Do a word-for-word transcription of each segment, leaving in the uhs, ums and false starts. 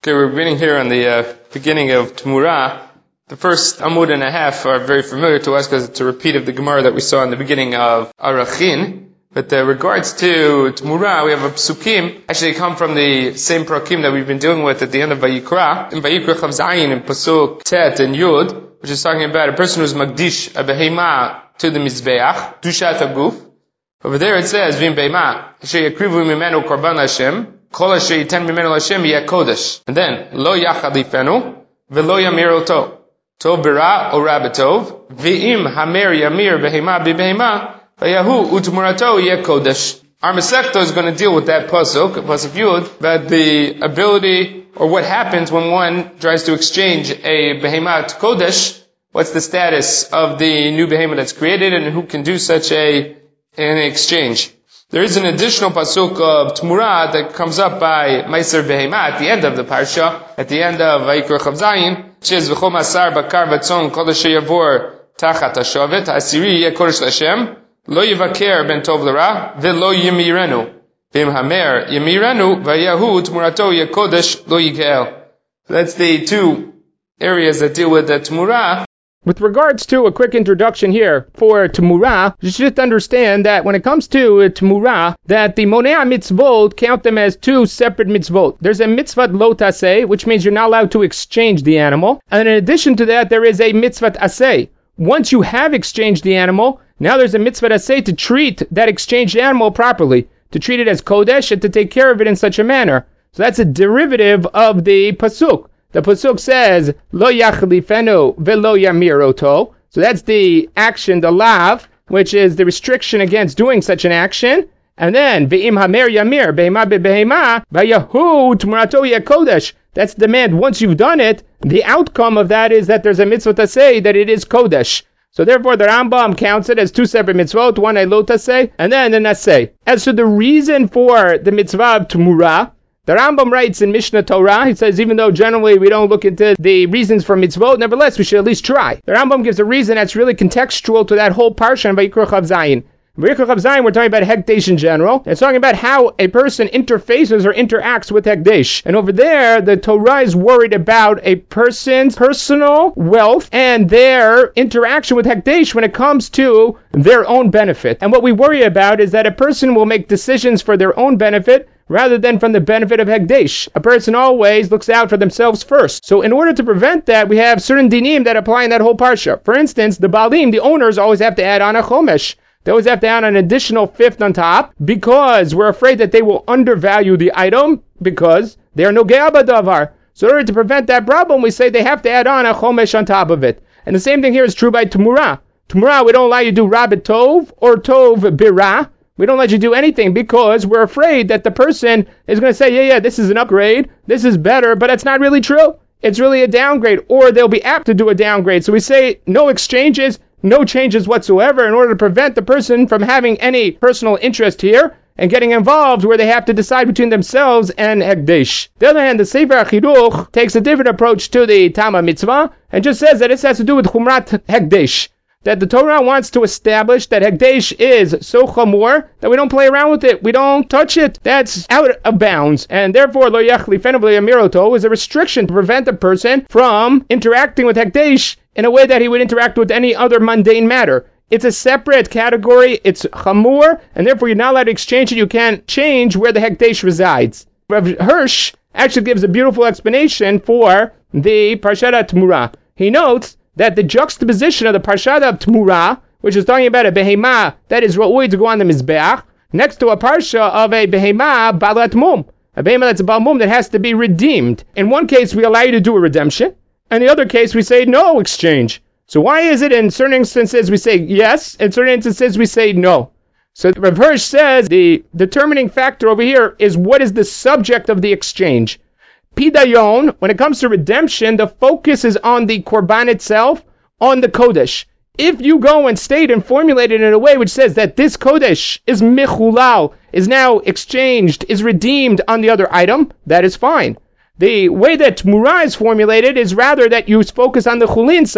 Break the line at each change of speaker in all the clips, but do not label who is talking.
Okay, we're beginning here on the uh, beginning of Tmura. The first Amud and a half are very familiar to us because it's a repeat of the Gemara that we saw in the beginning of Arachin. But uh, regards to Tmura, we have a Psukim. Actually, they come from the same Prakim that we've been dealing with at the end of Vayikra. In Vayikra Chav Zayin, in Pasuk Tet and Yud, which is talking about a person who's Magdish a Behema to the Mizbeach, Dushat Aguf. Over there it says, Vim Behema, Asher Yakrivu Mimenu Korban Hashem, Kol Asher Yiten Mimenu Hashem Yeh Kodesh. And then, Lo Yachad Lifenu, Velo Yamir Oto. Tov Bira or Rabbatov, V'im Hamer Yamir Behema B'Behema, Vayahu Utmurato Yeh Kodesh. Our Masechta is going to deal with that pasuk, pasuk Yud, that the ability, or what happens when one tries to exchange a Behema to Kodesh, what's the status of the new Behema that's created, and who can do such a, an exchange. There is an additional pasuk of Tmura that comes up by Meiser Behema at the end of the parsha, at the end of Vayikra Chav Zayin, which is V'chol Masar Bakar Vatzon Kol Asher Yavor Tachat HaShovet Ha'asiri Yeh Kodesh L'Hashem Lo Yivaker Ben Tov L'Ra Ve'lo Yimirenu V'im Hamer Yimirenu V'yahu Tmurato Yeh Kodesh Lo Yigel. That's the two areas that deal with the Tmura.
With regards to a quick introduction here for Tmura, you should understand that when it comes to Tmura, that the Monea mitzvot count them as two separate mitzvot. There's a mitzvat lo taseh, which means you're not allowed to exchange the animal. And in addition to that, there is a mitzvat aseh. Once you have exchanged the animal, now there's a mitzvat aseh to treat that exchanged animal properly, to treat it as kodesh and to take care of it in such a manner. So that's a derivative of the pasuk. The pasuk says, Lo yachlifenu velo yamir oto. So that's the action, the lav, which is the restriction against doing such an action. And then, Ve'im hamer yamir, behema bebehema, vayahu tmurato yeh kodesh. That's the demand. Once you've done it, the outcome of that is that there's a mitzvah to say that it is kodesh. So therefore, the Rambam counts it as two separate mitzvot, one a lo taseh, and then an aseh. As to the reason for the mitzvah of Tmura, the Rambam writes in Mishnah Torah, he says, even though generally we don't look into the reasons for mitzvot, nevertheless we should at least try. The Rambam gives a reason that's really contextual to that whole parsha in Vayikra Chav Zayin. In Vayikra Chav Zayin, we're talking about Hekdesh in general. It's talking about how a person interfaces or interacts with Hekdesh. And over there, the Torah is worried about a person's personal wealth and their interaction with Hekdesh when it comes to their own benefit. And what we worry about is that a person will make decisions for their own benefit rather than from the benefit of Hekdesh. A person always looks out for themselves first. So in order to prevent that, we have certain dinim that apply in that whole parsha. For instance, the Baalim, the owners, always have to add on a chomesh. They always have to add an additional fifth on top because we're afraid that they will undervalue the item because they are nogea b'davar. So in order to prevent that problem, we say they have to add on a chomesh on top of it. And the same thing here is true by Tmura. Tmura, we don't allow you to do Rabbit Tov or Tov Birah. We don't let you do anything because we're afraid that the person is going to say, yeah, yeah, this is an upgrade, this is better, but it's not really true. It's really a downgrade, or they'll be apt to do a downgrade. So we say no exchanges, no changes whatsoever in order to prevent the person from having any personal interest here and getting involved where they have to decide between themselves and Hekdesh. On the other hand, the Sefer HaChiduch takes a different approach to the Tama Mitzvah and just says that this has to do with Chumrat Hekdesh. That the Torah wants to establish that Hekdesh is so chamor that we don't play around with it. We don't touch it. That's out of bounds. And therefore, lo yachlifenu v'lo yamir oto is a restriction to prevent a person from interacting with Hekdesh in a way that he would interact with any other mundane matter. It's a separate category. It's chamor, and therefore you're not allowed to exchange it. You can't change where the Hekdesh resides. Rav Hirsch actually gives a beautiful explanation for the Parshat Tmura. He notes that the juxtaposition of the Parshat of Tmura, which is talking about a behema that is ra'ui to go on the Mizbeach, next to a Parsha of a behema balat mum, a behema that's a bal mum that has to be redeemed. In one case, we allow you to do a redemption, and in the other case, we say no exchange. So why is it in certain instances we say yes, in certain instances we say no? So Rav Hirsch says the determining factor over here is what is the subject of the exchange. Pidayon, when it comes to redemption, the focus is on the korban itself, on the kodesh. If you go and state and formulate it in a way which says that this kodesh is mechulal, is now exchanged, is redeemed on the other item, that is fine. The way that Tmura is formulated is rather that you focus on the chulin side.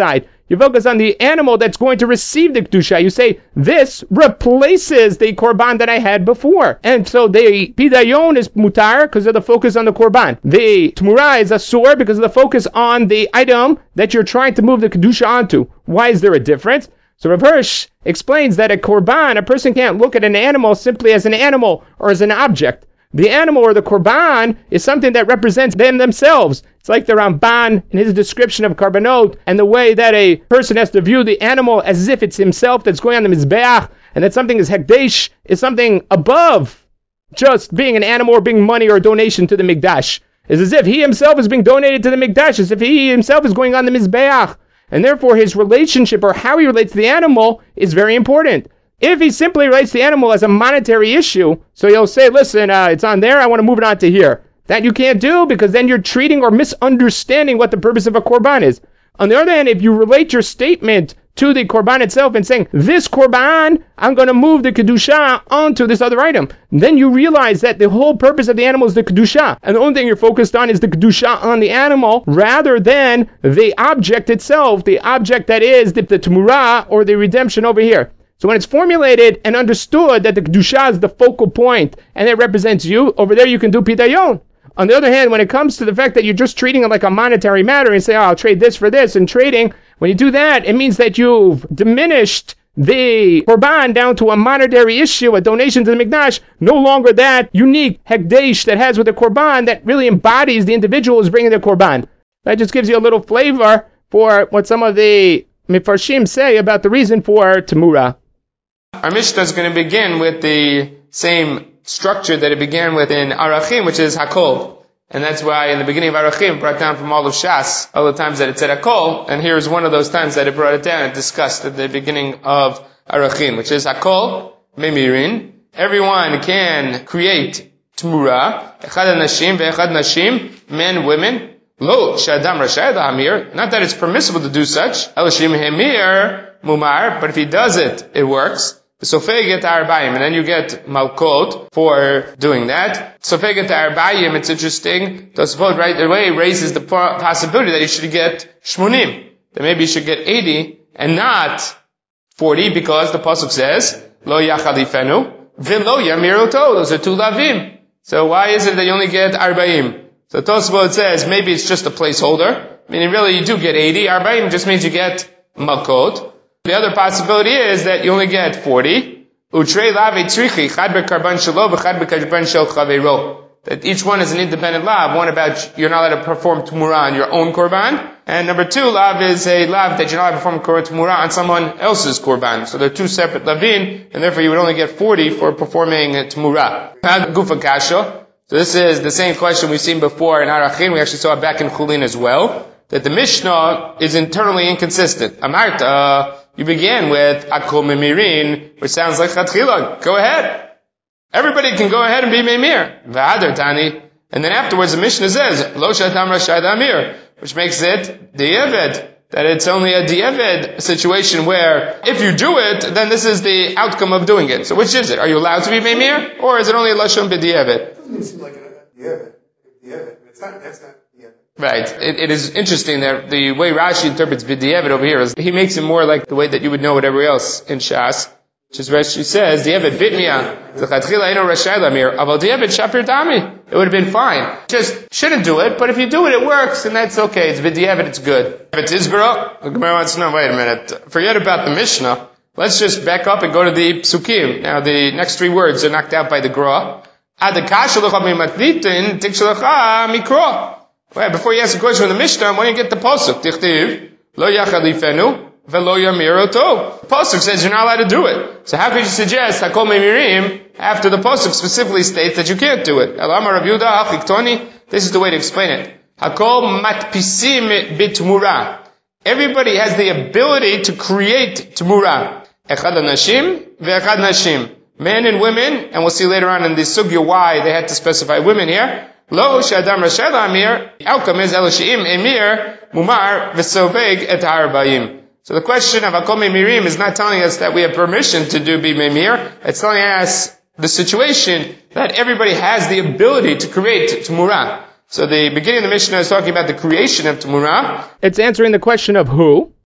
You focus on the animal that's going to receive the kedusha. You say, this replaces the korban that I had before. And so the pidayon is mutar because of the focus on the korban. The tmura is asur because of the focus on the item that you're trying to move the kedusha onto. Why is there a difference? So Rav Hirsch explains that a korban, a person can't look at an animal simply as an animal or as an object. The animal or the korban is something that represents them themselves. It's like the Ramban in his description of karbanot and the way that a person has to view the animal as if it's himself that's going on the mizbeach, and that something is hekdesh, is something above just being an animal or being money or a donation to the mikdash. It's as if he himself is being donated to the mikdash, as if he himself is going on the mizbeach. And therefore his relationship or how he relates to the animal is very important. If he simply relates the animal as a monetary issue, so he'll say, listen, uh, it's on there, I want to move it on to here. That you can't do because then you're treating or misunderstanding what the purpose of a korban is. On the other hand, if you relate your statement to the korban itself and saying, this korban, I'm going to move the kedusha onto this other item, then you realize that the whole purpose of the animal is the kedusha, and the only thing you're focused on is the kedusha on the animal rather than the object itself, the object that is the, the tmura or the redemption over here. So when it's formulated and understood that the kedusha is the focal point and it represents you, over there you can do pidayon. On the other hand, when it comes to the fact that you're just treating it like a monetary matter and say, oh, I'll trade this for this, and trading, when you do that, it means that you've diminished the korban down to a monetary issue, a donation to the mikdash, no longer that unique hekdesh that has with the korban that really embodies the individual who's bringing the korban. That just gives you a little flavor for what some of the Mefarshim say about the reason for Temura.
Our Mishnah is going to begin with the same structure that it began with in Arachim, which is Hakol. And that's why in the beginning of Arachim, brought down from all of Shas, all the times that it said Hakol, and here's one of those times that it brought it down and discussed at the beginning of Arachim, which is Hakol, Memirin. Everyone can create Temura, Echad Nashim, Ve'echad Nashim, men, women. Lo, Shadam Rashayad Hamir, not that it's permissible to do such, Elashim Hemir, Mumar, but if he does it, it works. Sofeget Arbayim, and then you get Malkot for doing that. Sofeget Arbayim, it's interesting, Tosafot right away raises the possibility that you should get Shmunim, that maybe you should get eighty, and not forty, because the Pasuk says, Lo Yachalifenu, Velo Yamiroto, those are two Lavim. So why is it that you only get Arbayim? So Tosafot says, maybe it's just a placeholder, meaning really you do get eighty, Arbayim just means you get Malkot. The other possibility is that you only get forty. Utrei lave tzrichi, chad bekarban shelo, v'chad bekarban shel chaveiro. That each one is an independent lav. One about you're not allowed to perform Temura on your own korban. And number two, lav is a lav that you're not allowed to perform Temura on someone else's korban. So they're two separate lavin, and therefore you would only get forty for performing Temura. Gufa kasho. So this is the same question we've seen before in Arachim. We actually saw it back in Chulin as well. That the Mishnah is internally inconsistent. Amarta, you began with Akol Memirin, which sounds like Chatchila. Go ahead. Everybody can go ahead and be Memir. V'adar Tani. And then afterwards the Mishnah says, Lo Shatam Rashad Amir, which makes it Di'eved. That it's only a Di'eved situation where if you do it, then this is the outcome of doing it. So which is it? Are you allowed to be Memir? Or is it only Lashon B'Di'eved?
It doesn't seem like a Di'eved. Di'eved. It's not, that's not Di'eved.
Right. It, it is interesting that the way Rashi interprets B'di'eved over here is he makes it more like the way that you would know whatever else in Shas. Which is Rashi says, Di'eved bitmiya, L'chatchila eno rashai lamir, aval Di'eved shapir dami. It would have been fine. Just shouldn't do it, but if you do it, it works, and that's okay. It's B'di'eved, it's good. If it's Isbara, the Gemara wants to know, wait a minute, forget about the Mishnah. Let's just back up and go to the Psukim. Now the next three words are knocked out by the Gra. Adakasha l'cha mimatlitin, tikshalacha mikra. Well, before you ask a question from the Mishnah, why don't you get the Pasuk? Tichtiv, lo yachalifenu, velo yamiroto. The Pasuk says you're not allowed to do it. So how could you suggest Hakol Memirim after the Pasuk specifically states that you can't do it? Elama Rav Yehuda Hachiktoni. This is the way to explain it. Hakol matpisim bitmura. Everybody has the ability to create temura. Echad nashim ve'echad nashim. Men and women, and we'll see later on in the sugya why they had to specify women here. Lo shadam rashel amir. The outcome is elosheim emir mumar v'soveg et ha'arbayim. So the question of Hakol Memirim is not telling us that we have permission to do be memir. It's telling us the situation that everybody has the ability to create temura. So the beginning of the Mishnah is talking about the creation of temura.
It's answering the question of who.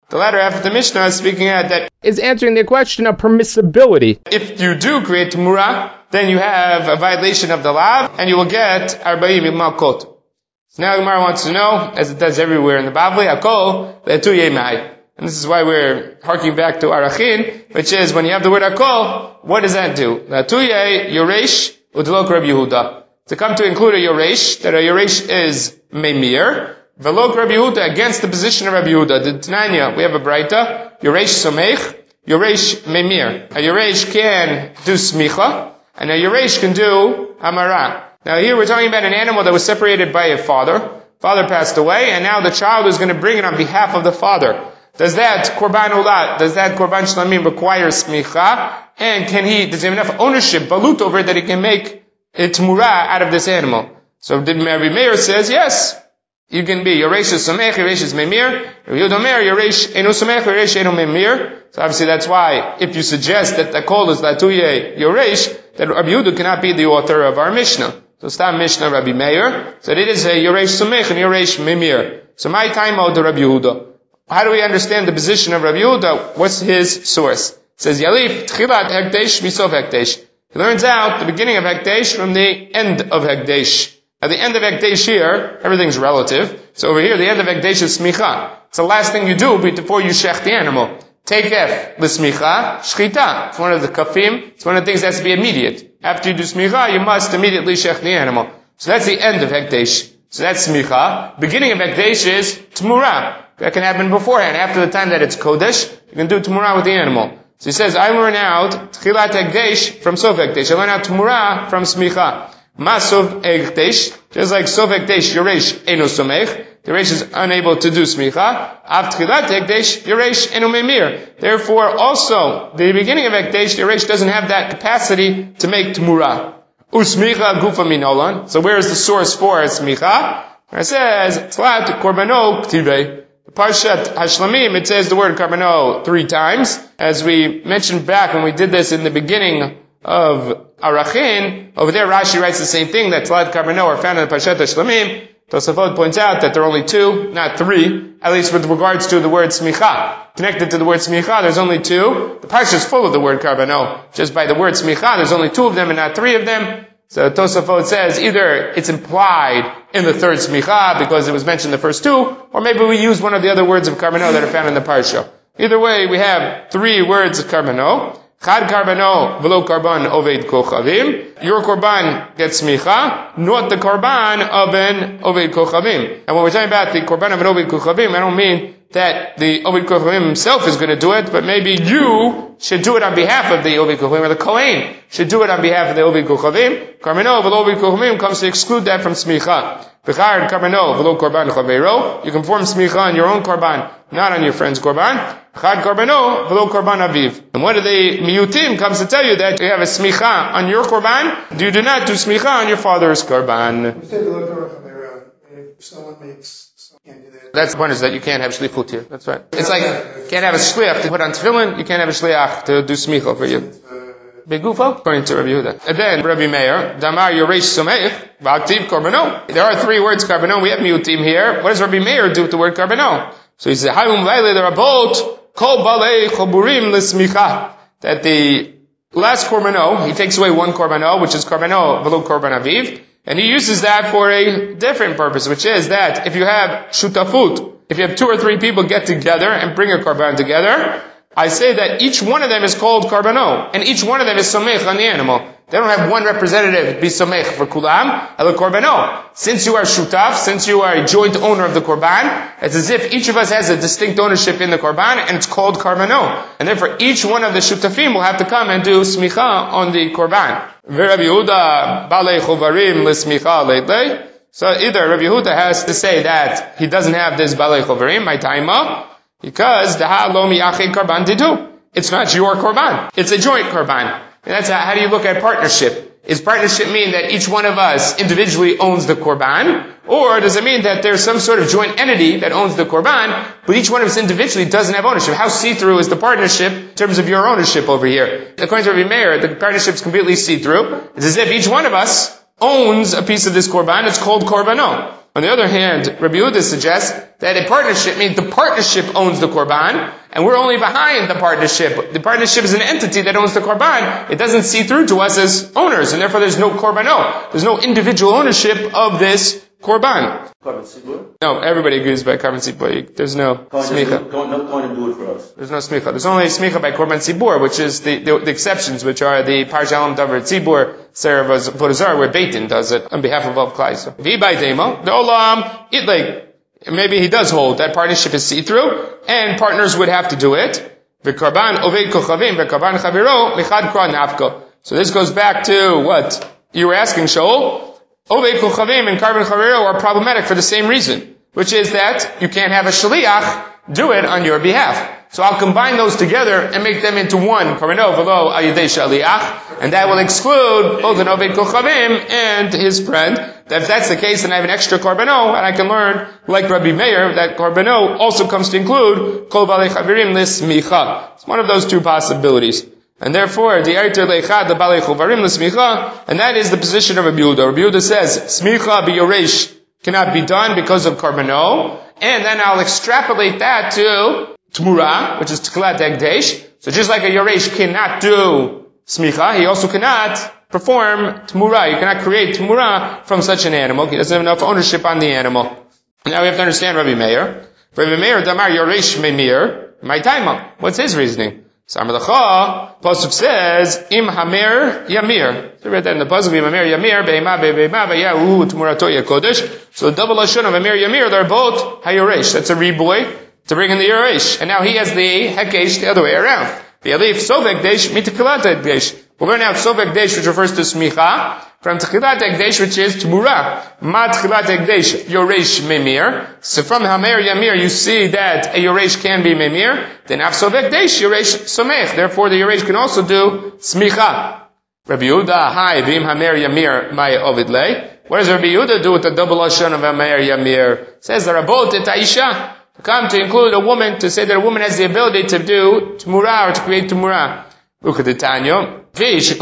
The latter half of the Mishnah is speaking at that
is answering the question of permissibility.
If you do create Tumura, then you have a violation of the law, and you will get Arba'im Malkot. So now the Gemara wants to know, as it does everywhere in the Bavli, Akol, Le'tuye Mai. And this is why we're harking back to Arachin, which is when you have the word Akol, what does that do? Le'tuye Yoresh Udlok Rabbi Yehuda. To come to include a Yoresh, that a Yoresh is Memir, Velok Rabbi Yehuda, against the position of Rabbi Yehuda. The Tnanya, we have a Braita, Yoresh Somech, Yoresh Memir. A Yoresh can do Smicha, and a Yoresh can do Hamara. Now here we're talking about an animal that was separated by a father. Father passed away, and now the child is going to bring it on behalf of the father. Does that Korban Ulat, does that Korban Shlamim require Smicha? And can he, does he have enough ownership, balut over it, that he can make a Tmura out of this animal? So did Rabbi Meir says, yes. You can be Yoresh is Somech, Yoresh is Memir. Rabbi Yehuda Omer, Yoresh Eno Somech, Yoresh Eno Memir. So obviously that's why, if you suggest that the call is Latuye Yoresh, that Rabbi Yehuda cannot be the author of our Mishnah. So stop Mishnah Rabbi Meir. So it is a Yoresh Somech and Yoresh Memir. So my time out to Rabbi Yehuda. How do we understand the position of Rabbi Yehuda? What's his source? It says Yalif Tchilat Hekdesh Misof Hekdesh. He learns out the beginning of Hekdesh from the end of Hekdesh. At the end of Hekdesh here, everything's relative. So over here, the end of Hekdesh is Smicha. It's the last thing you do before you shech the animal. Take F, l'smicha, shchita. It's one of the kafim. It's one of the things that has to be immediate. After you do smicha, you must immediately shech the animal. So that's the end of Hekdesh. So that's smicha. Beginning of Hekdesh is Tmura. That can happen beforehand. After the time that it's Kodesh, you can do Tmura with the animal. So he says, I learn out Tchilat Hekdesh from Sof Hekdesh. I learn out Tmura from smicha. Masov Hekdesh, just like Sof Hekdesh, Yoresh Eno Somech. Yoresh is unable to do smicha. Av Tchilat Hekdesh, Yoresh Eno Memir. Therefore, also, the beginning of Hekdesh, Yoresh doesn't have that capacity to make Tmura. Usmicha Gufa Minolan. So where is the source for smicha? It says, Tlat Korbano Ktivei. The Parshat Hashlamim, it says the word Korbano three times. As we mentioned back when we did this in the beginning of Arachin, over there Rashi writes the same thing, that Tlat Korbano are found in the Parshat Hashlamim. Tosafot points out that there are only two, not three, at least with regards to the word smicha. Connected to the word smicha, there's only two. The parsha is full of the word karbano. Just by the word smicha, there's only two of them and not three of them. So Tosafot says either it's implied in the third smicha because it was mentioned the first two, or maybe we use one of the other words of karbano that are found in the parsha. Either way, we have three words of karbano. Chad karbano v'lo karban oved kochavim. Your korban gets smicha, not the korban of an oved kochavim. And when we're talking about the korban of an oved kochavim, I don't mean that the oved kochavim himself is going to do it, but maybe you should do it on behalf of the oved kochavim, or the kohen should do it on behalf of the oved kochavim. Karbano v'lo oved kochavim comes to exclude that from smicha. V'chad karbano v'lo korban chaveiro. You can form smicha on your own korban, not on your friend's korban. Chad karbano v'lo korban aviv. And one of the miyutim comes to tell you that you have a smicha on your korban, you do not do smicha on your father's korban.
If someone makes, someone can't do that.
That's the point, is that you can't have shlichut here. That's right. It's like, you can't have a shliach to put on tefillin, you can't have a shliach to do smicha for you. Begufo, according to Rabbi Yehuda. And then Rabbi Meir, Damar Yoresh Somech, V'aktiv Korbano. There are three words Korbano. We have miyutim here. What does Rabbi Meir do with the word Korbano? So he says, Hayum Laile Derabot, Kol Balei Choburim L'Smicha. That the last Korbano, he takes away one Korbano, which is Korbano V'lo Korban Aviv, and he uses that for a different purpose, which is that if you have shutafut, if you have two or three people get together and bring a Korban together, I say that each one of them is called Korbano, and each one of them is Somech on the animal. They don't have one representative be Somech for Kulam, el Korbano. Since you are Shutaf, since you are a joint owner of the Korban, it's as if each of us has a distinct ownership in the Korban, and it's called Korbano. And therefore each one of the Shutafim will have to come and do Smicha on the Korban. Rabbi Yehuda, Balei Chovarim l'Smicha leitlei. So either Rabbi Yehuda has to say that he doesn't have this Balei Chovarim, my taima, because the ha'lo mi'achid korban tidu. It's not your korban. It's a joint korban. And that's how, how do you look at partnership? Does partnership mean that each one of us individually owns the korban? Or does it mean that there's some sort of joint entity that owns the korban, but each one of us individually doesn't have ownership? How see-through is the partnership in terms of your ownership over here? According to Rabbi Meir, the partnership is completely see-through. It's as if each one of us owns a piece of this korban. It's called korbano. On the other hand, Rabbi Yehuda suggests that a partnership means the partnership owns the korban, and we're only behind the partnership. The partnership is an entity that owns the korban. It doesn't see through to us as owners, and therefore there's no korbano. There's no individual ownership of this korban.
Carbon sibur?
No, everybody agrees by korban sibur. There's no smicha.
Go and do it for us.
There's no smicha. There's only smicha by korban sibur, which is the, the, the exceptions, which are the parshalam davar tzibur, sarah vodazar, where Beitin does it on behalf of Av Klai. So, v'ibay demo, the olam, it like, maybe he does hold that partnership is see-through, and partners would have to do it. V'karban oved kochavim, v'karban chaviro, lichad kra nafko. So this goes back to what you were asking, Shaul. Oved kochavim and karban chaviro are problematic for the same reason, which is that you can't have a shaliach do it on your behalf. So I'll combine those together and make them into one, karano v'lo ayidei shaliach, and that will exclude both an oved kochavim and his friend. That if that's the case, then I have an extra karbano, and I can learn, like Rabbi Meir, that karbano also comes to include kol balei chavirim l'smicha. It's one of those two possibilities. And therefore, the Eiter Leichad, the Balei Chovarim l'smicha, and that is the position of Rabbi Yehuda. Rabbi Yehuda says, smicha biyoresh cannot be done because of karbano, and then I'll extrapolate that to Tmura, which is Tchilat Ekdesh. So just like a Yoresh cannot do smicha, he also cannot perform Tmura. You cannot create Tmura from such an animal. He doesn't have enough ownership on the animal. Now we have to understand Rabbi Meir. Rabbi Meir, Damar Yoresh Memir, my taima. What's his reasoning? Samalacha, Pasuk says, Im Hamer Yamir. So we read that in the Pasuk, Im Hamer Yamir, Be'ema Be'ema Be'yahu Tmurato Yakodesh. So the double Lashon of Hamer Yamir, they're both Hayoresh. That's a reboy to bring in the Yoresh. And now he has the Hekesh the other way around. Ve'alif Sovek Desh, Mitikilat Ekdesh. We'll learn out Sovek Desh, which refers to Smicha, from Tchilat Ekdesh, which is Tmura. Ma Tchilat Ekdesh, Yoresh Memir. So from Hamer Yamir, you see that a Yoresh can be Memir. Then Af Sovek Desh, Yoresh Somech. Therefore, the Yoresh can also do Smicha. Rabbi Yehuda, hi, Vim Hamer Yamir, Maya Ovid Lei. What does Rabbi Yehuda do with the double Lashon of Hamer Yamir? Says the Rabot et Aisha. To come to include a woman, to say that a woman has the ability to do Tmura or to create Tmura. Ukadetanyo. The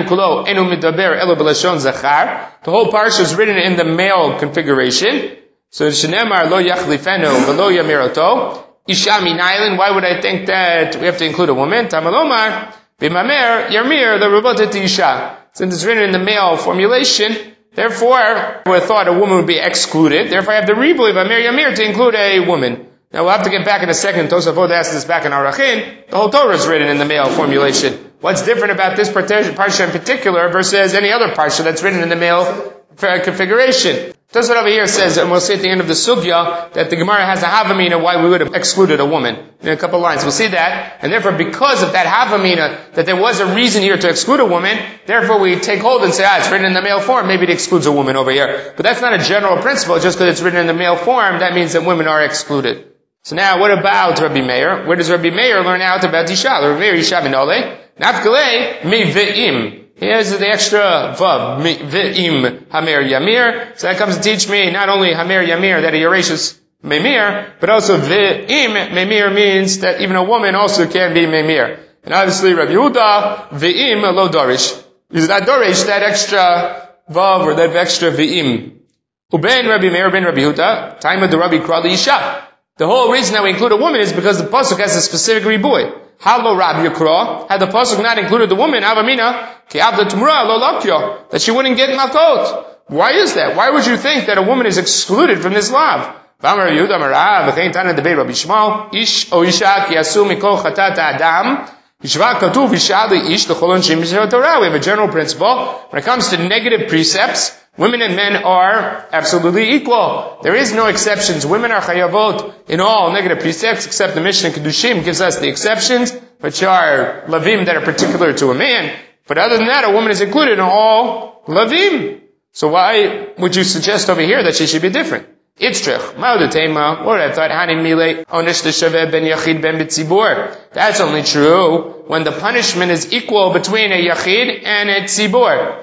whole parsha is written in the male configuration. So Shenemar lo yachlifenu v'lo yamiroto. Isha minaylin. Why would I think that we have to include a woman? Tamalomar b'mamer yarmir the revotet isha. Since it's written in the male formulation, therefore I would have thought a woman would be excluded. Therefore I have the riboy v'amer yamir to include a woman. Now we'll have to get back in a second. Tosafot asked this back in Arachin. The whole Torah is written in the male formulation. What's different about this parsha in particular versus any other parsha that's written in the male configuration? Tosafot over here says, and we'll see at the end of the sugya, that the Gemara has a havamina why we would have excluded a woman. In a couple lines, we'll see that. And therefore, because of that havamina, that there was a reason here to exclude a woman, therefore we take hold and say, ah, it's written in the male form, maybe it excludes a woman over here. But that's not a general principle. Just because it's written in the male form, that means that women are excluded. So now, what about Rabbi Meir? Where does Rabbi Meir learn out about Isha? Rabbi Meir, Isha minole, nafkale, mi ve'im. Here's the extra vav, mi ve'im hamer yamir. So that comes to teach me not only hamer yamir, that a Yoresh is memir, but also ve'im memir means that even a woman also can be memir. And obviously Rabbi Yehuda, ve'im lo dorish. He's not dorish, that extra vav or that extra ve'im. Uben Rabbi Meir, ben Rabbi Yehuda, time of the Rabbi Krali Isha. The whole reason that we include a woman is because the pasuk has a specific riboy. Halo Rabbi Yukra, had the pasuk not included the woman, Avamina, ki abda tumra lo lakyo, that she wouldn't get makot. Why is that? Why would you think that a woman is excluded from this lav? V'amar Yehuda Marav, v'chein tana debei Rabbi Shmuel, ish o isha ki asu mikol chatat adam, yishva katuv isha li ish l'cholon shim b'shem Torah. We have a general principle. When it comes to negative precepts, women and men are absolutely equal. There is no exceptions. Women are chayavot in all negative precepts, except the Mishnah Kedushim gives us the exceptions, which are lavim that are particular to a man. But other than that, a woman is included in all lavim. So why would you suggest over here that she should be different? Itztrich, ma'odatema, or I thought, hanim mile, onish l'shaveh ben yachid ben b'tzibur. That's only true when the punishment is equal between a yachid and a tzibur.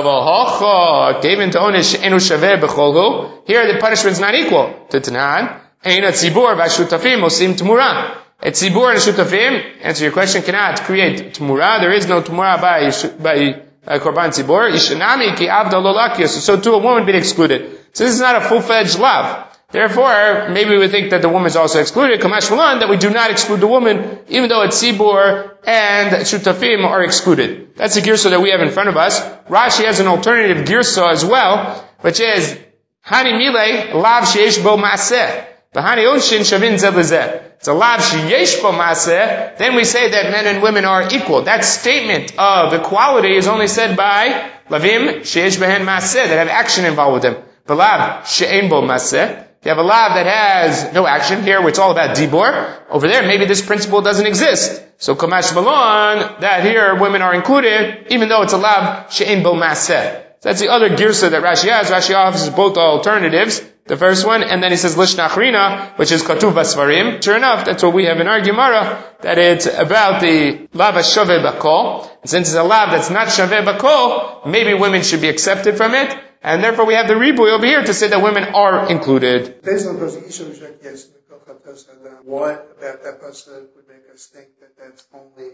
Avahocha, given to onish enu shaveh b'cholhu. Here the punishment is not equal. Titanan, ein a tzibur v'ashutafim osim tmura. A tzibur and a shutafim, answer your question, cannot create tmura. There is no tmura by, by uh, korban tzibur. Ishanami ki avda lo lakios. So too a woman be excluded. So this is not a full-fledged lav. Therefore, maybe we think that the woman is also excluded, Kamash Malan, that we do not exclude the woman, even though it's Sibur and Shutafim are excluded. That's the girsa that we have in front of us. Rashi has an alternative girsa as well, which is, Hani Mile, Lav Sheyesh Bo Maaseh. Bahani Onshin Shavin Zeh Lezeh. It's a Lav Sheyesh Bo Maaseh. Then we say that men and women are equal. That statement of equality is only said by Lavim Sheyesh Behen Maaseh, that have action involved with them. But Lav She'en Bo Maaseh. You have a lav that has no action here, where it's all about dibur. Over there, maybe this principle doesn't exist. So Kamash Balon, that here women are included, even though it's a lav she'en bo maseh. That's the other girsa that Rashi has. Rashi offers both alternatives. The first one, and then he says lishnachrina, which is katuv basvarim. Sure enough, that's what we have in our Gemara, that it's about the lav shaveh bakol. And since it's a lav that's not shaveh bakol, maybe women should be accepted from it. And therefore we have the ribuy over here to say that women are included.
Based on those issues, yes, what about that person would make us think that that's only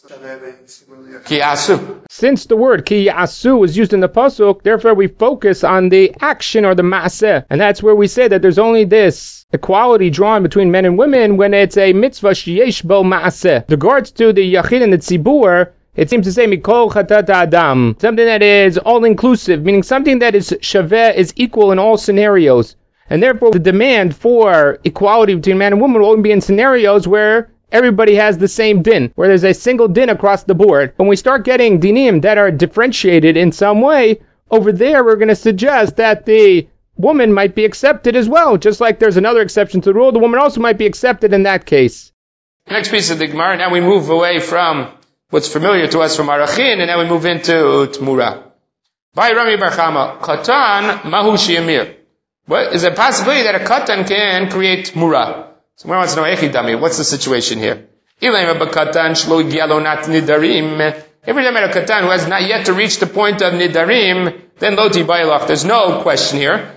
Ki asu.
Since the word ki asu is used in the pasuk, therefore we focus on the action or the maaseh, and that's where we say that there's only this equality drawn between men and women when it's a mitzvah sheyesh bo maaseh. With regards to the yachid and the tzibur, it seems to say mikol chatat adam, something that is all-inclusive, meaning something that is shaveh, is equal in all scenarios. And therefore, the demand for equality between man and woman will only be in scenarios where everybody has the same din, where there's a single din across the board. When we start getting dinim that are differentiated in some way, over there we're going to suggest that the woman might be accepted as well. Just like there's another exception to the rule, the woman also might be accepted in that case.
Next piece of the Gemara, now we move away from what's familiar to us from Arachin, and now we move into Tmura. By Rami Bar Chama, Katan Mahu Shiamir. What is a possibility that a Katan can create Tmura? So one wants to know, Echidami, what's the situation here? Every time a Katan who has not yet to reach the point of Nidarim, then Loti Bailach, there's no question here.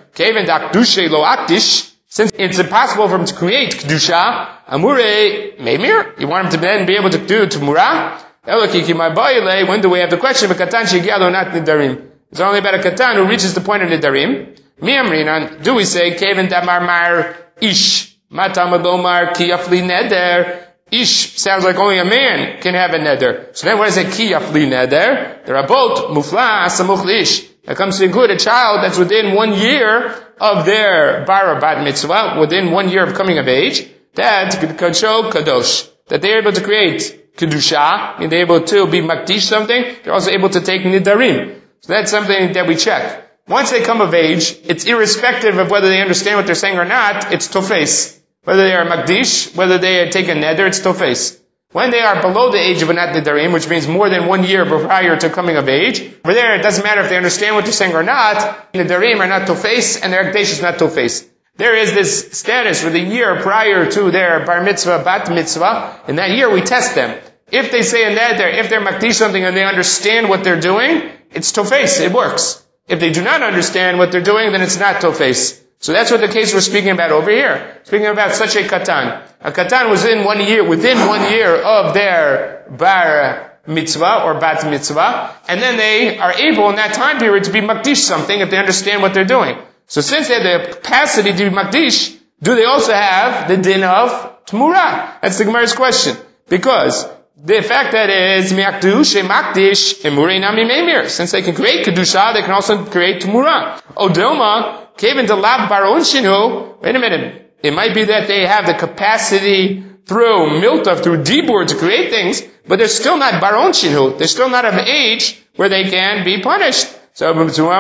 Since it's impossible for him to create Kedusha, Amure Memir, you want him to then be able to do Tmura? When do we have the question of a Katan Shegialo not Nidarim? It's only about a Katan who reaches the point of Nidarim. Miamrinan, do we say, Kevin Damar Mar Ish, Matamadomar Kiyafli Neder? Ish sounds like only a man can have a neder. So then what is a Kiyafli Neder? There are both Mufla Asamuch Ish. That comes to include a child that's within one year of their bar or bat mitzvah, within one year of coming of age, that could show kadosh, that they're able to create kedusha, and they're able to be makdish something. They're also able to take nidarim. So that's something that we check. Once they come of age, it's irrespective of whether they understand what they're saying or not, it's tofes. Whether they are makdish, whether they take a neder, it's tofes. When they are below the age of an nidarim, which means more than one year prior to coming of age, over there it doesn't matter if they understand what they're saying or not, nidarim are not tofes, and their akdesh is not tofes. There is this status for the year prior to their bar mitzvah, bat mitzvah. In that year we test them. If they say a neder, if they're makdish something and they understand what they're doing, it's tofes, it works. If they do not understand what they're doing, then it's not tofes. So that's what the case we're speaking about over here. Speaking about such a katan. A katan was in one year, within one year of their bar mitzvah or bat mitzvah, and then they are able in that time period to be makdish something if they understand what they're doing. So since they have the capacity to be makdish, do they also have the din of tmura? That's the Gemara's question. Because the fact that it is mi'akdush and makdish emurei nami memir. Since they can create kedusha, they can also create tmura. Odoma came into lav baron shinu. Wait a minute. It might be that they have the capacity through milta, through dibur to create things, but they're still not baron shinu. They're still not of age where they can be punished. So,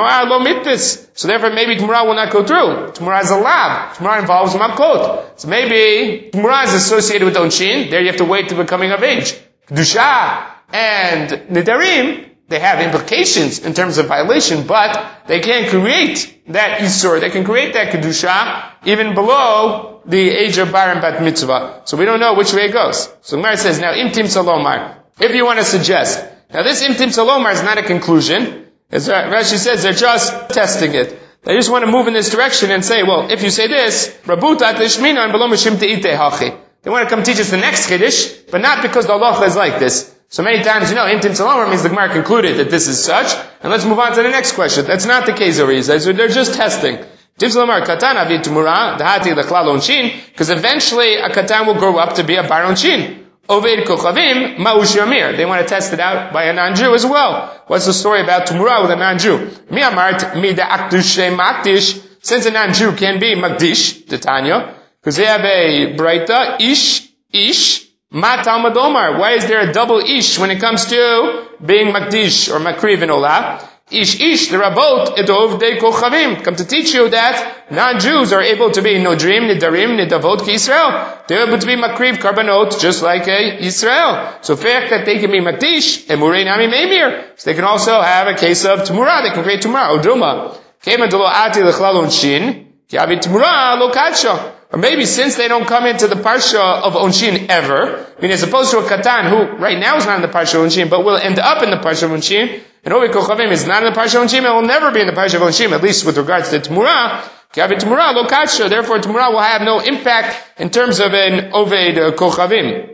so therefore maybe Tmura will not go through. Tmura is a lab. Tmura involves makot. So maybe Tmura is associated with Onshin. There you have to wait to becoming of age. Kedusha and Nidarim, they have implications in terms of violation, but they can create that Isur, they can create that Kedusha even below the age of Bar and Bat Mitzvah. So we don't know which way it goes. So Gemara says, now Imtim Salomar, if you want to suggest, now this Imtim Salomar is not a conclusion. As Rashi says, they're just testing it. They just want to move in this direction and say, well, if you say this, Rabutat Lishmina and Below Mishim Te'ite Hachi. They want to come teach us the next Chiddush, but not because the halacha is like this. So many times, you know, Imtim Salomar means the Gemara concluded that this is such, and let's move on to the next question. That's not the case over here. So they're just testing. because eventually a katan will grow up to be a bar onshin. Oved kochavim ma'ush yamir. They want to test it out by a non-Jew as well. What's the story about Tumura with a non-Jew? Mi amart mida akdushe makdish. Since a non-Jew can be makdish, Titania, because they have a braita ish ish ma talmud omar. Why is there a double ish when it comes to being makdish or makriv in olah? Ish ish, the Rabot, edov de kochavim, come to teach you that non-Jews are able to be nodrim, nidarim, nidavot ki Israel. They're able to be makriv karbanot just like a Israel. So fact that they can be makdish, and murei nami meimir. So they can also have a case of tumura, they can create tumura, oduma. Kema delo ati lechlal onshin, ki avi tumura lo kadsha. Or maybe since they don't come into the parsha of Onshin ever, I mean as opposed to a Katan who right now is not in the parsha of Onshin, but will end up in the parsha of Onshin, and Ovi Kochavim is not in the parsha of Onshin, and will never be in the parsha of Onshin, at least with regards to Tumura, Kiavi Tumura lo katsha, therefore Tumura will have no impact in terms of an Oved uh, Kochavim.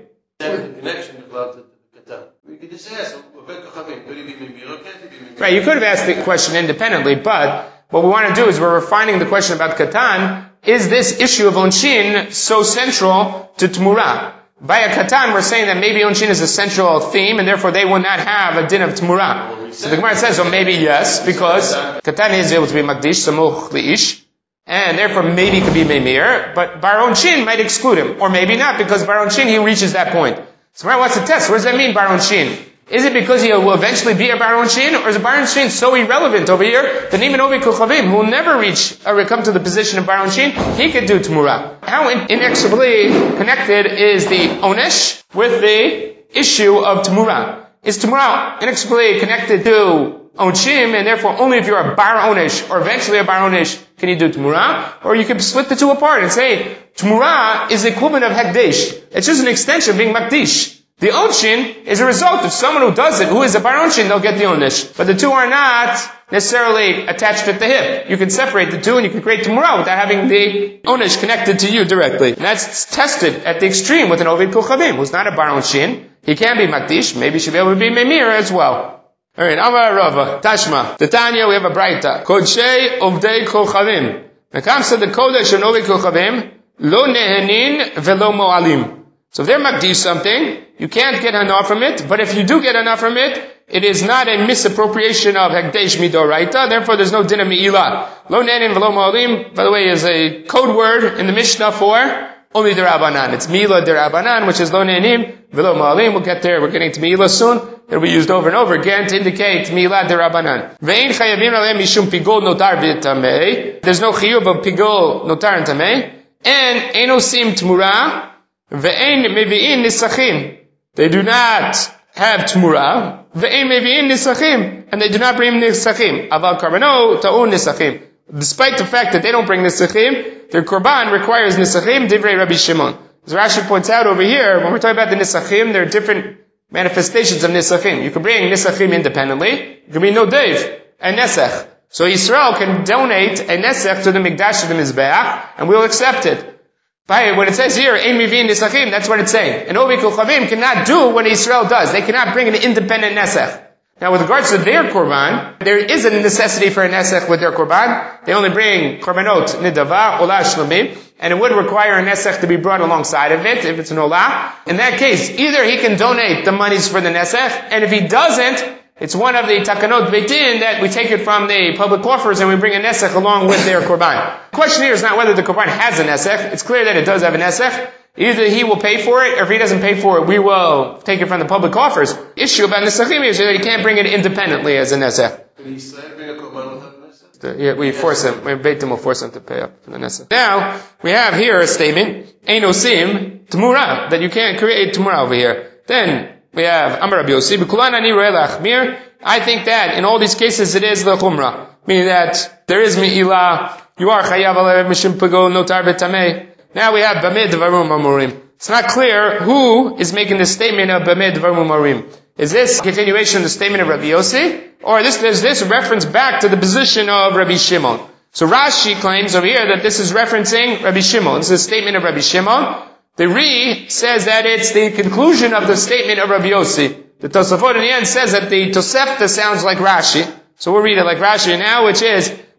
Right, you could have asked the question independently, but what we want to do is we're refining the question about Katan. Is this issue of Onshin so central to Tmura? By a Katan, we're saying that maybe Onshin is a central theme, and therefore they will not have a din of Tmura. So the Gemara says, well, maybe yes, because Katan is able to be Makdish, Samuch Li'ish, and therefore maybe it could be Meimir, but Bar Onshin might exclude him, or maybe not, because Bar Onshin, he reaches that point. So Gemara wants to test, what does that mean, Bar Onshin? Is it because he will eventually be a Bar Onshin, or is a Bar Onshin so irrelevant over here that even Ovi Kochavim, who will never reach or come to the position of Bar Onshin, he could do Tmura? How inexorably connected is the Onesh with the issue of Tmura? Is Tmura inexorably connected to Onshim, and therefore only if you're a Bar Onesh, or eventually a Bar Onesh, can you do Tmura? Or you could split the two apart and say, Tmura is the equivalent of Hekdesh. It's just an extension of being Makdish. The Onshin is a result of someone who does it, who is a Bar Onshin, they'll get the Onesh. But the two are not necessarily attached at the hip. You can separate the two and you can create Tumura without having the Onesh connected to you directly. And that's tested at the extreme with an Ovid Kochavim, who's not a Bar Onshin. He can be Makdish, maybe he should be able to be Meimir as well. Alright, Amar Rava, Tashma. Titania, we have a Braita. Kodshei Ovdei Kochavim. When it comes to the Kodesh of Ovid Kochavim, Lo Nehenin Velo Mo'alim. So if they're Makdish something, you can't get enough from it, but if you do get enough from it, it is not a misappropriation of Hekdesh Midoraita, therefore there's no din of Me'ilah. Lo Nehenin Velo Mo'alim, by the way, is a code word in the Mishnah for only the Rabbanan. It's Me'ilah de Rabbanan, which is Lo Nehenim Velo Mo'alim. We'll get there, we're getting to Me'ilah soon. It'll be used over and over again to indicate Me'ilah de Rabbanan. Ve'in chayavim alem mishum pigol notar v'tamei. There's no chiyuv of pigol notar and tamei. And enosim tmura ve'en mevi'in nisachim. They do not have tmura. Ve'en mevi'in nisachim. And they do not bring nisachim. Aval karbano ta'un nisachim. Despite the fact that they don't bring nisachim, their korban requires nisachim, divrei Rabbi Shimon. As Rashi points out over here, when we're talking about the nisachim, there are different manifestations of nisachim. You can bring nisachim independently. You can bring nodev, a nesach. So Israel can donate a nesach to the mikdash of the mizbeach, and we'll accept it. By when it says here, ein mivin nisachim, that's what it's saying. And Ovi Kochavim cannot do what Israel does. They cannot bring an independent nesach. Now with regards to their korban, there is a necessity for a nesach with their korban. They only bring korbanot, nidava, olah shlamim, and it would require a nesach to be brought alongside of it, if it's an olah. In that case, either he can donate the monies for the nesach, and if he doesn't, it's one of the takanot beitin that we take it from the public coffers and we bring a nesach along with their korban. The question here is not whether the korban has a nesach. It's clear that it does have a nesach. Either he will pay for it, or if he doesn't pay for it, we will take it from the public coffers. The issue about nesachim is that he can't bring it independently as a nesach.
Can Israel bring a korban without a nesach?
Yeah, we force him. We bait him, will force him to pay up for the nesach. Now, we have here a statement, ein osim tmura, that you can't create tmura over here. Then, we have Amar Rabbi Yossi, b'kulan ani ro'eh la'achmir. I think that in all these cases it is l'chumra, meaning that there is me'ilah, you are chayav alev mishum pego notar v'tamei. Now we have b'mei dvarim amurim. It's not clear who is making the statement of b'mei dvarim amurim. Is this a continuation of the statement of Rabbi Yossi, or this, is this reference back to the position of Rabbi Shimon? So Rashi claims over here that this is referencing Rabbi Shimon. This is a statement of Rabbi Shimon. The Ri says that it's the conclusion of the statement of Rabbi Yossi. The Tosafot in the end says that the Tosefta sounds like Rashi. So we'll read it like Rashi now, which is,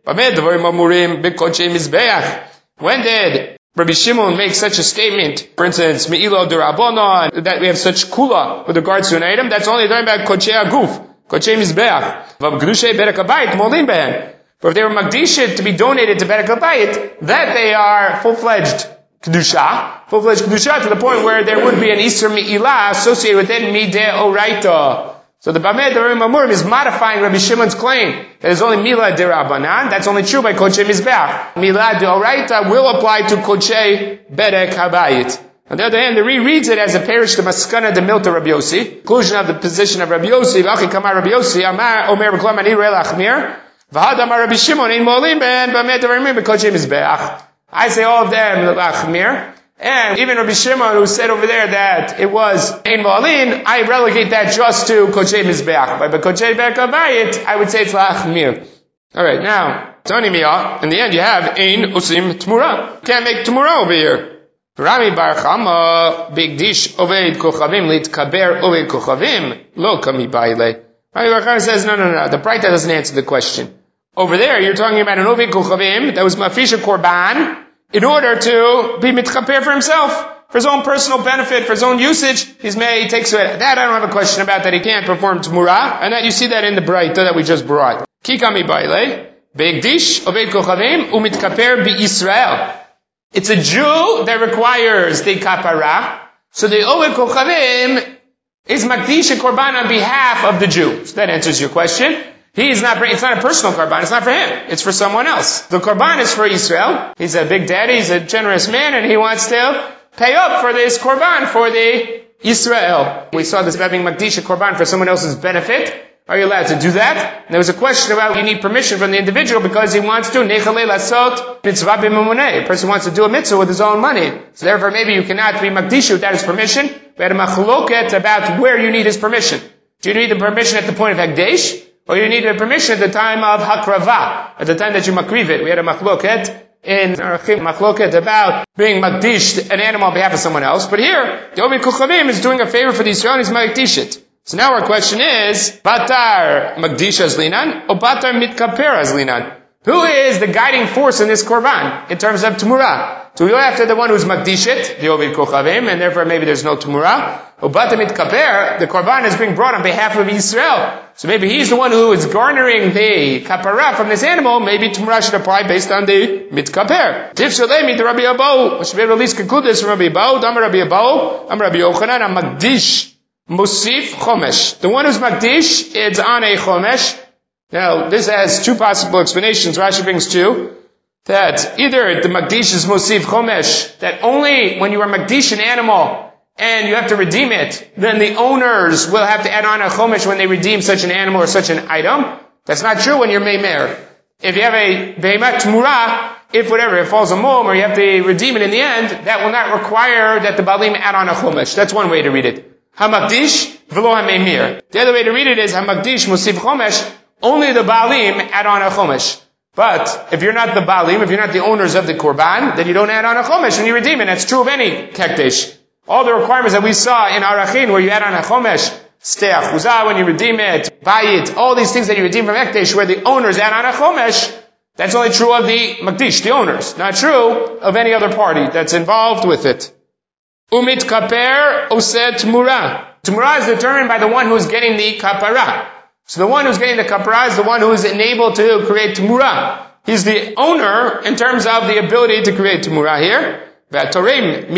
When did Rabbi Shimon make such a statement? For instance, Me'ilo Durabonon, that we have such kula with regards to an item, that's only talking about Kodshei Aguf, Kodshei Mizbeach. V'Gdushay Berek Habayit Molim Behen. But if they were Magdishit to be donated to Berek Habayit, that they are full-fledged Kedusha, full-fledged Kedusha to the point where there would be an Isser Me'ilah associated with it, Mideh Oraita. So the Bamed Devarim Amurim is modifying Rabbi Shimon's claim that there's only Milah Derabanan. That's only true by Kodshei Mizbeach. Milah Deoraita will apply to Kodshei Berek Habayit. On the other hand, the rereads it as a parish to Maskana de Milta Rabbi Yossi, conclusion of the position of Rabbi Yossi, V'achi Kamar Rabbi Yossi, Amar Omer B'klam Ani Re'el Achmir, V'had Amar Rabbi Shimon, Ein Molim Ben, Bamed Devarim B'Kodshei Mizbeach. I say all of them Achmir. And even Rabbi Shimon, who said over there that it was Ein Mo'alin, I relegate that just to Kodshei Mizbeach. By Kodshei Berek Habayit, I would say it's La'achmir. Alright, now, Tani Miyah, in the end you have Ein Usim Tmura. You can't make Tmura over here. Rami Bar Chama, Bigdish Oved Kochavim, Litkaber Oved Kochavim, Lo Kami Baile. Rami Bar Chama says, no, no, no, the Braita doesn't answer the question. Over there, you're talking about an Oved Kochavim that was Mafisha Korban, in order to be mitchaper for himself, for his own personal benefit, for his own usage. He's made, he takes it. That I don't have a question about, that he can't perform Tmura, and that you see that in the Braita that we just brought. Kikami Baile, Be'egdish, Oved Kochavim, Umitkaper Bi Israel. It's a Jew that requires the kapara, so the Oved Kochavim is Makdish Korban on behalf of the Jew. So that answers your question. He's not, it's not a personal korban, it's not for him, it's for someone else. The korban is for Israel. He's a big daddy, he's a generous man, and he wants to pay up for this korban for the Israel. We saw this having Makdish korban for someone else's benefit. Are you allowed to do that? And there was a question about you need permission from the individual because he wants to nechalei lasot mitzvah b'mamoneh. A person wants to do a mitzvah with his own money. So therefore maybe you cannot be Makdish without his permission. We had a machloket about where you need his permission. Do you need the permission at the point of Hagdesh? Or you need a permission at the time of Hakrava, at the time that you makriv it. We had a machloket in Arachim, machloket about being makdish an animal on behalf of someone else. But here, the Oved Kochavim is doing a favor for the Israelis, makdish it. So now our question is, Batar makdish as linan, or Batar mitkaper as linan? Who is the guiding force in this korban, in terms of Tmura? Do we go after the one who's makdishit, the Oved Kochavim, and therefore maybe there's no Tmura? Or Bata mitkaper, the korban is being brought on behalf of Israel. So maybe he's the one who is garnering the kapara from this animal. Maybe Tumra should apply based on the mitkaper. Tif shalemi to Rabbi Abou. We should be able to at least conclude this from Rabbi Abou. Dam Rabbi Abou. Am Rabbi Yochanan. Am Magdish. Musif Chomesh. The one who's Magdish, it's on a Chomesh. Now, this has two possible explanations. Rashi brings two. That either the Magdish is Musif Chomesh, that only when you are Magdish an animal, and you have to redeem it, then the owners will have to add on a chomesh when they redeem such an animal or such an item. That's not true when you're meimer. If you have a behemat tmura, if whatever, it falls a mom, or you have to redeem it in the end, that will not require that the balim add on a chomesh. That's one way to read it. Hamakdish v'lo hameimir. The other way to read it is hamakdish musif chomesh, only the balim add on a chomesh. But if you're not the balim, if you're not the owners of the korban, then you don't add on a chomesh when you redeem it. That's true of any kekdesh. All the requirements that we saw in Arachin, where you add on a chomesh, steach, chuzah, when you redeem it, bayit, all these things that you redeem from Ekdesh, where the owners add on a chomesh, that's only true of the Makdish, the owners. Not true of any other party that's involved with it. Umit kaper oseh tmura. Tmura is determined by the one who's getting the kapara. So the one who's getting the kapara is the one who is enabled to create tmura. He's the owner in terms of the ability to create tmura here. Someone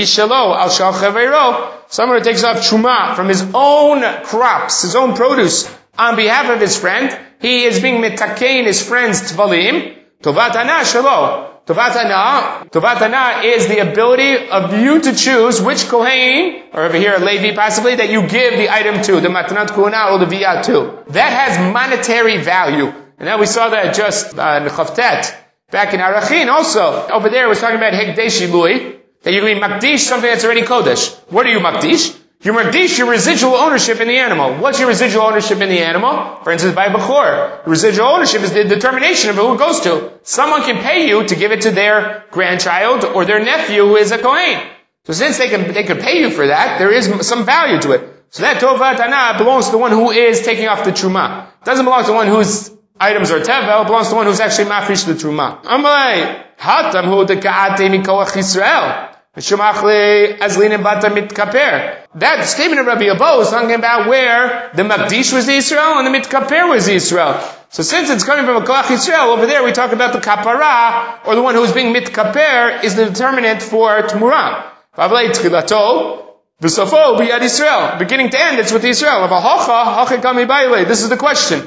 who takes off truma from his own crops, his own produce, on behalf of his friend, he is being mitakein his friend's tvalim. Tovatana shalo. Tovatana, tovatana is the ability of you to choose which kohen, or over here a Levi possibly, that you give the item to, the matanat kuhuna or the viyah to. That has monetary value. And then we saw that just uh, in Chavtet, back in Arachin also. Over there it was talking about Hekdesh Ilui. That you can be Makdish, something that's already Kodesh. What are you Makdish? You're Makdish your residual ownership in the animal. What's your residual ownership in the animal? For instance, by Bechor. Residual ownership is the determination of who it goes to. Someone can pay you to give it to their grandchild or their nephew who is a Kohen. So since they can, they could pay you for that, there is some value to it. So that Tovat Ana belongs to the one who is taking off the Truma. It doesn't belong to the one who's items or tevel belongs to the one who's actually mafresh the truma. Amalei hatam hu dekaate mikoach Yisrael. That statement of Rabbi Abo is talking about where the Makdish was Israel and the Mitkaper was Israel. So since it's coming from a Koach Yisrael, over there we talk about the Kapara, or the one who is being Mitkaper, is the determinant for Tmurah. Beginning to end, it's with Israel. This is the question.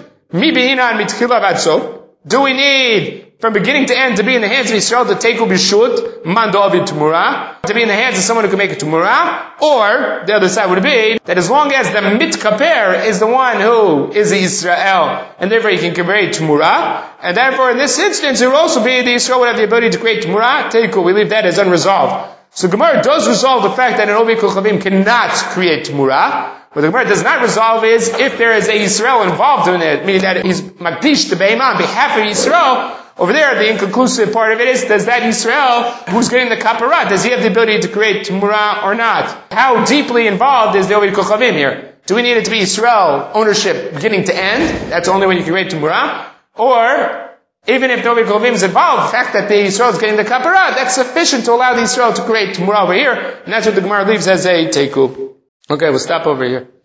Do we need from beginning to end to be in the hands of Israel to take ubishut man david tumura, to be in the hands of someone who can make a tumura, or the other side would be that as long as the mitkaper is the one who is the Israel, and therefore he can create tumura, and therefore in this instance it will also be the Israel would have the ability to create tumura. Teiku, we leave that as unresolved. So Gemara does resolve the fact that an Obi Kochavim cannot create tumura. What the Gemara does not resolve is if there is a Yisrael involved in it, meaning that he's Makdish to Be'ema on behalf of Yisrael. Over there, the inconclusive part of it is, does that Yisrael, who's getting the kapara, does he have the ability to create Tumura or not? How deeply involved is the Ovid Kochavim here? Do we need it to be Yisrael ownership beginning to end? That's the only way you can create Tumura? Or, even if the Ovid Kochavim is involved, the fact that the Yisrael is getting the kapara, that's sufficient to allow the Yisrael to create Tumura over here, and that's what the Gemara leaves as a teiku. Okay, we'll stop over here.